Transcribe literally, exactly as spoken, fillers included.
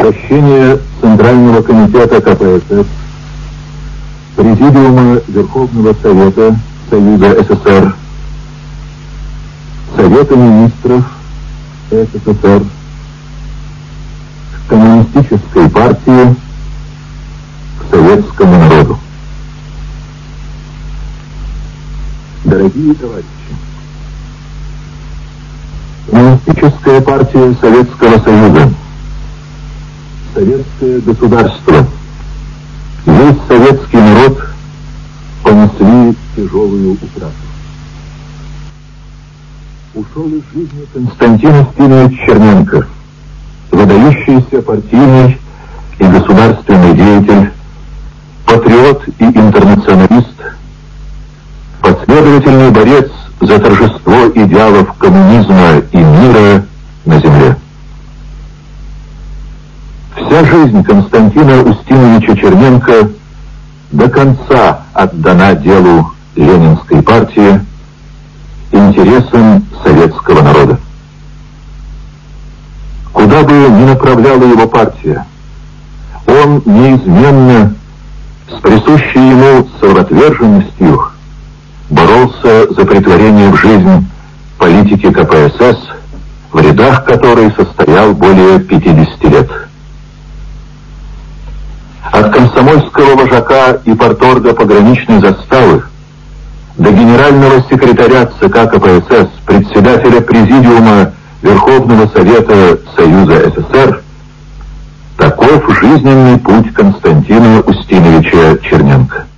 Обращение Центрального комитета ка пэ эс эс, Президиума Верховного Совета Союза эс эс эр, Совета министров эс эс эс эр, к Коммунистической партии, к советскому народу. Дорогие товарищи, Коммунистическая партия Советского Союза, советское государство, весь советский народ понесли тяжелую утрату. Ушел из жизни Константин Устинович Черненко, выдающийся партийный и государственный деятель, патриот и интернационалист, последовательный борец за торжество идеалов коммунизма и мира на земле. Вся жизнь Константина Устиновича Черненко до конца отдана делу Ленинской партии, интересам советского народа. Куда бы ни направляла его партия, он неизменно, с присущей ему самоотверженностью, боролся за претворение в жизнь политики ка пэ эс эс, в рядах которой состоял более пятидесяти лет. От комсомольского вожака и парторга пограничной заставы до генерального секретаря ЦК ка пэ эс эс, председателя Президиума Верховного Совета Союза эс эс эр, таков жизненный путь Константина Устиновича Черненко.